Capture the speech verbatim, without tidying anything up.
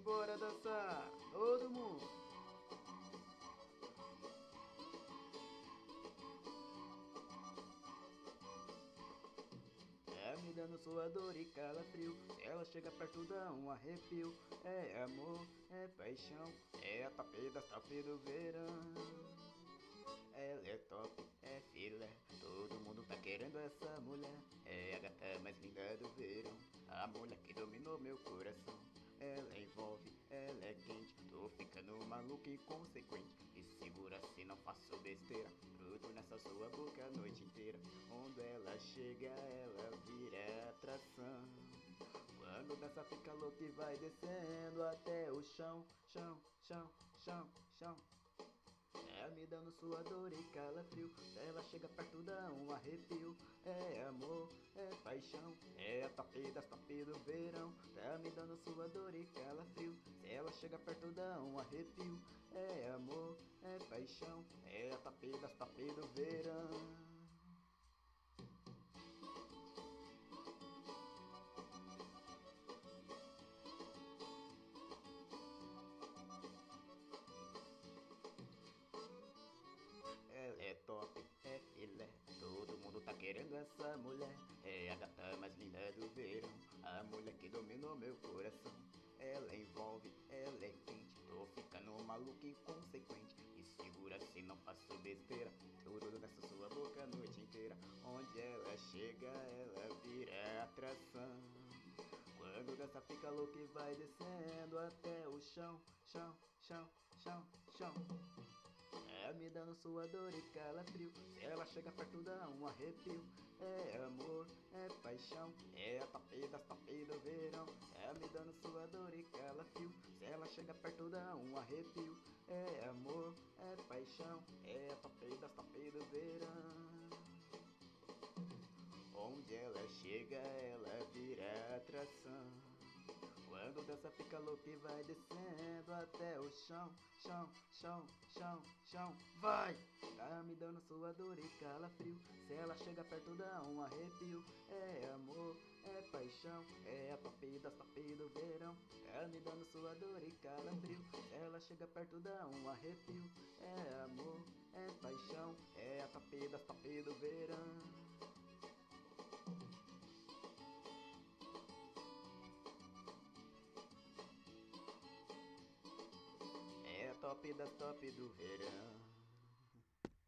bora dançar, todo mundo. É me dando suador e calafrio, se ela chega perto dá um arrepio. É amor, é paixão, é a top das top do verão. Ela é top, é filé, todo mundo tá querendo essa mulher. É a gata mais linda do verão, a mulher que dominou meu coração. Ela envolve, ela é quente, tô ficando maluco e inconsequente. Me segura se não faço besteira, grudo nessa sua boca a noite inteira. Onde ela chega, ela vira atração. Quando dessa fica louca e vai descendo até o chão, chão, chão, chão, chão. É me dando suador e calafrio, se ela chega perto dá um arrepio. É amor, é paixão, é a top das top do verão. Tá me dando suador e calafrio, se ela chega perto dá um arrepio. É amor, é paixão, é a top das top do verão. Ela é top, é filé, todo mundo tá querendo essa mulher. É a gata mais linda do verão, a mulher que dominou meu coração. Ela envolve, ela é quente, tô ficando maluco e inconsequente. Me segura se não faço besteira, tudo nessa sua boca a noite inteira. Onde ela chega, ela vira atração. Quando dessa fica louca e vai descendo até o chão, chão, chão, chão, chão. É me dando suador e calafrio, se ela chega perto dá um arrepio. É amor, é paixão, é a top das top do verão. É me dando suador e calafrio, se ela chega perto dá um arrepio. É amor, é paixão, é a top das top do verão. Onde ela chega, ela vira atração. Quando dança fica louca e vai descendo até o chão, chão, chão, chão, chão, vai! Tá me dando suador e calafrio, se ela chega perto dá um arrepio. É amor, é paixão, é a top das top do verão. Tá me dando suador e calafrio, se ela chega perto dá um arrepio. É amor, é paixão, é a top das top do verão. É a top das top do verão.